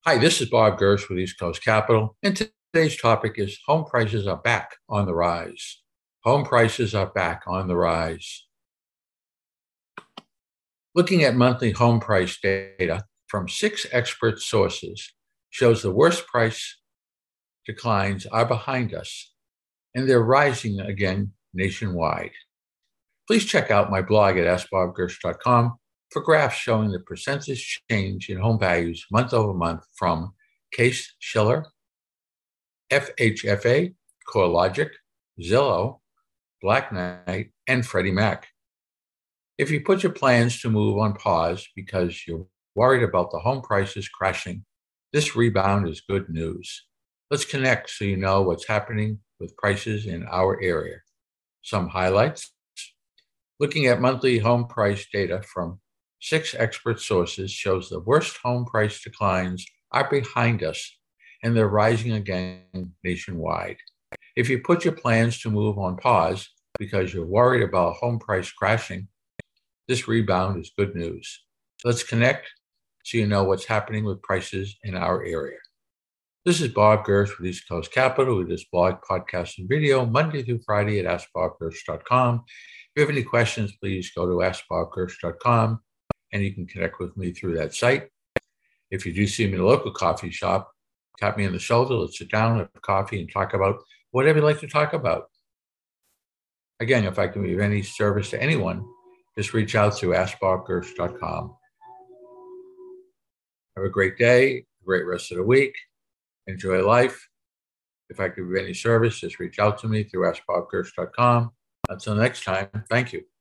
Hi, this is Bob Gersh with East Coast Capital, and today's topic is home prices are back on the rise. Home prices are back on the rise. Looking at monthly home price data from 6 expert sources shows the worst price declines are behind us, and they're rising again nationwide. Please check out my blog at askbobgersh.com for graphs showing the percentage change in home values month over month from Case-Shiller, FHFA, CoreLogic, Zillow, Black Knight, and Freddie Mac. If you put your plans to move on pause because you're worried about the home prices crashing, this rebound is good news. Let's connect so you know what's happening with prices in our area. Some highlights. Looking at monthly home price data from 6 expert sources shows the worst home price declines are behind us, and they're rising again nationwide. If you put your plans to move on pause because you're worried about home price crashing, this rebound is good news. Let's connect so you know what's happening with prices in our area. This is Bob Gersh with East Coast Capital. We just blog, podcast, and video Monday through Friday at AskBobGersh.com. If you have any questions, please go to AskBobGersh.com and you can connect with me through that site. If you do see me in a local coffee shop, tap me on the shoulder, let's sit down, have coffee, and talk about whatever you'd like to talk about. Again, if I can be of any service to anyone, just reach out to AskBobGersh.com. Have a great day, a great rest of the week. Enjoy life. If I could be of any service, just reach out to me through AskBobGersh.com. Until next time, thank you.